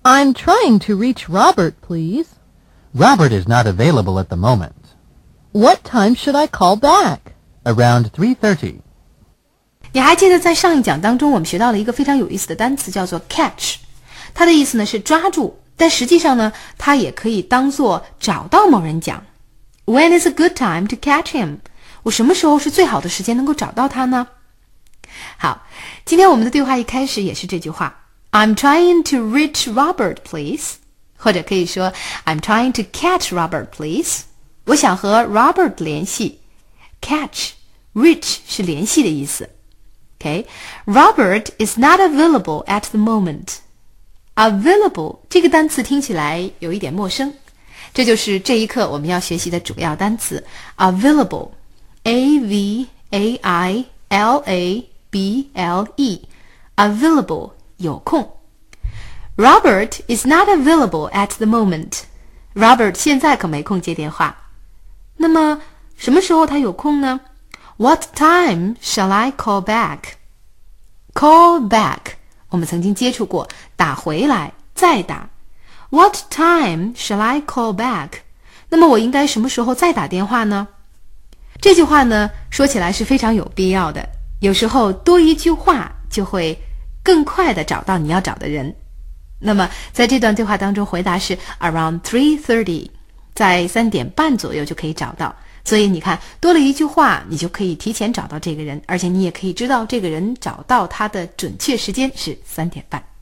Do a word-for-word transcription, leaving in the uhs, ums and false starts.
I'm trying to reach Robert, please. Robert is not available at the moment. What time should I call back? Around three thirty. 你还记得在上一讲当中我们学到了一个非常有意思的单词叫做 catch， 它的意思呢是抓住，但实际上呢它也可以当作找到某人讲。 When is a good time to catch him？ 我什么时候是最好的时间能够找到他呢？好，今天我们的对话一开始也是这句话， I'm trying to reach Robert, please， 或者可以说 I'm trying to catch Robert, please。 我想和 Robert 联系。 Catch reach 是联系的意思。Okay, Robert is not available at the moment. Available 这个单词听起来有一点陌生，这就是这一课我们要学习的主要单词 available. A V A I L A B L E available 有空。 Robert is not available at the moment. Robert 现在可没空接电话。那么什么时候他有空呢？ What time shall I call back? Call back 我们曾经接触过，打回来再打。 What time shall I call back? 那么我应该什么时候再打电话呢？这句话呢说起来是非常有必要的，有时候多一句话就会更快地找到你要找的人。那么在这段对话当中回答是 around three thirty， 在三点半左右就可以找到。所以你看多了一句话，你就可以提前找到这个人，而且你也可以知道这个人找到他的准确时间是三点半。